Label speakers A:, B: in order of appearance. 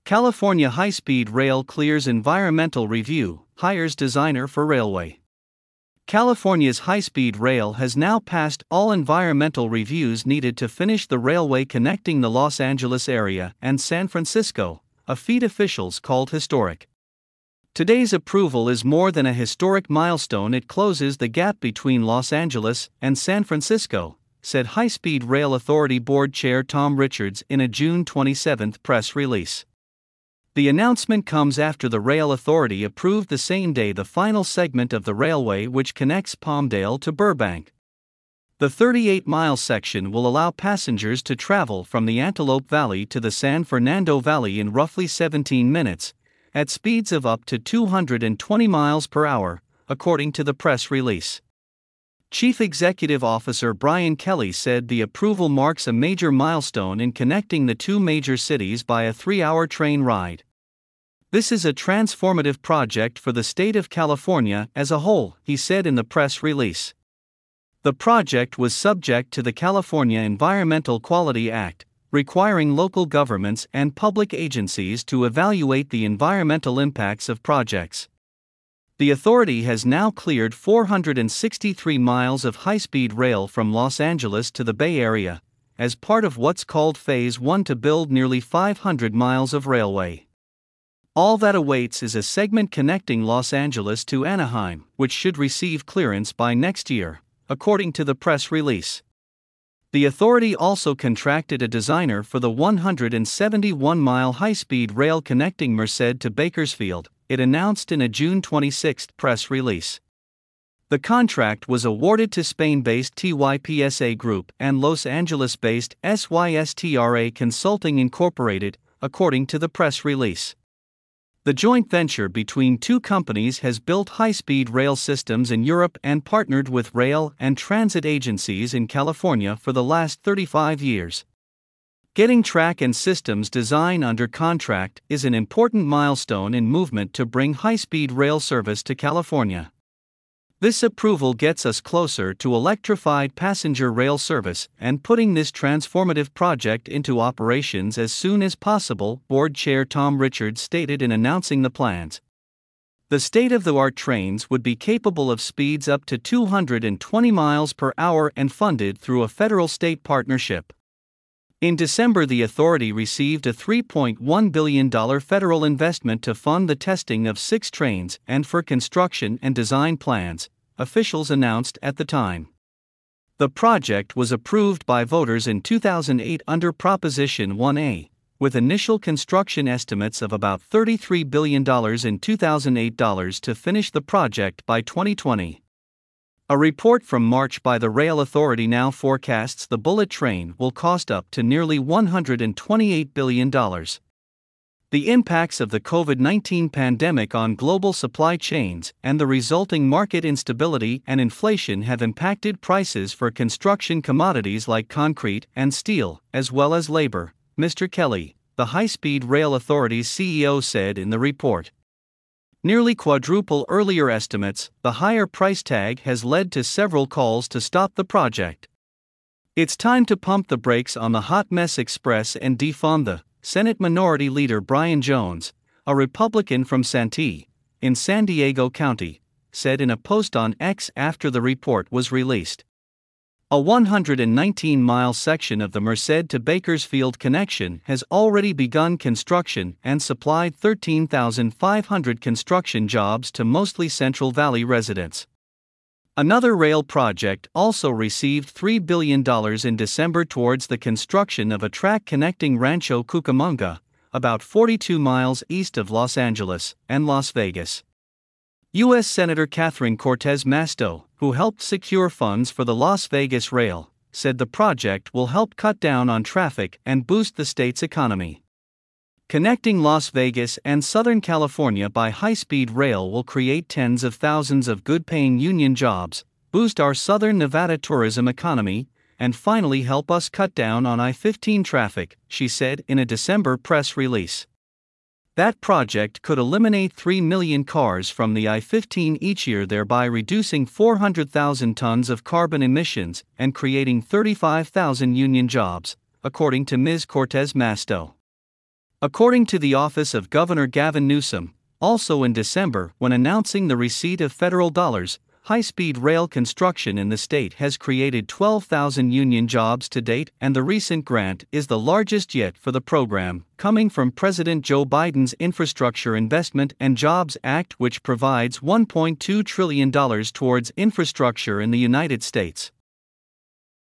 A: California High-Speed Rail clears environmental review, hires designer for railway. California's high-speed rail has now passed all environmental reviews needed to finish the railway connecting the Los Angeles area and San Francisco, a feat officials called historic. Today's approval is more than a historic milestone. It closes the gap between Los Angeles and San Francisco, said High-Speed Rail Authority Board Chair Tom Richards in a June 27 press release. The announcement comes after the Rail Authority approved the same day the final segment of the railway which connects Palmdale to Burbank. The 38-mile section will allow passengers to travel from the Antelope Valley to the San Fernando Valley in roughly 17 minutes, at speeds of up to 220 miles per hour, according to the press release. Chief Executive Officer Brian Kelly said the approval marks a major milestone in connecting the two major cities by a 3-hour train ride. This is a transformative project for the state of California as a whole, he said in the press release. The project was subject to the California Environmental Quality Act, requiring local governments and public agencies to evaluate the environmental impacts of projects. The authority has now cleared 463 miles of high-speed rail from Los Angeles to the Bay Area, as part of what's called Phase 1 to build nearly 500 miles of railway. All that awaits is a segment connecting Los Angeles to Anaheim, which should receive clearance by next year, according to the press release. The authority also contracted a designer for the 171-mile high-speed rail connecting Merced to Bakersfield, it announced in a June 26 press release. The contract was awarded to Spain-based TYPSA Group and Los Angeles-based SYSTRA Consulting Incorporated, according to the press release. The joint venture between two companies has built high-speed rail systems in Europe and partnered with rail and transit agencies in California for the last 35 years. Getting track and systems design under contract is an important milestone in movement to bring high-speed rail service to California. This approval gets us closer to electrified passenger rail service and putting this transformative project into operations as soon as possible, Board Chair Tom Richards stated in announcing the plans. The state-of-the-art trains would be capable of speeds up to 220 miles per hour and funded through a federal-state partnership. In December, the authority received a $3.1 billion federal investment to fund the testing of 6 trains and for construction and design plans, officials announced at the time. The project was approved by voters in 2008 under Proposition 1A, with initial construction estimates of about $33 billion in 2008 dollars to finish the project by 2020. A report from March by the Rail Authority now forecasts the bullet train will cost up to nearly $128 billion. The impacts of the COVID-19 pandemic on global supply chains and the resulting market instability and inflation have impacted prices for construction commodities like concrete and steel, as well as labor, Mr. Kelly, the High-Speed Rail Authority's CEO, said in the report. Nearly quadruple earlier estimates, the higher price tag has led to several calls to stop the project. It's time to pump the brakes on the hot mess express and defund the, Senate Minority Leader Brian Jones, a Republican from Santee, in San Diego County, said in a post on X after the report was released. A 119-mile section of the Merced to Bakersfield connection has already begun construction and supplied 13,500 construction jobs to mostly Central Valley residents. Another rail project also received $3 billion in December towards the construction of a track connecting Rancho Cucamonga, about 42 miles east of Los Angeles, and Las Vegas. U.S. Senator Catherine Cortez Masto, who helped secure funds for the Las Vegas Rail, said the project will help cut down on traffic and boost the state's economy. Connecting Las Vegas and Southern California by high-speed rail will create tens of thousands of good-paying union jobs, boost our Southern Nevada tourism economy, and finally help us cut down on I-15 traffic, she said in a December press release. That project could eliminate 3 million cars from the I-15 each year, thereby reducing 400,000 tons of carbon emissions and creating 35,000 union jobs, according to Ms. Cortez Masto. According to the office of Governor Gavin Newsom, also in December, when announcing the receipt of federal dollars, high-speed rail construction in the state has created 12,000 union jobs to date, and the recent grant is the largest yet for the program, coming from President Joe Biden's Infrastructure Investment and Jobs Act, which provides $1.2 trillion towards infrastructure in the United States.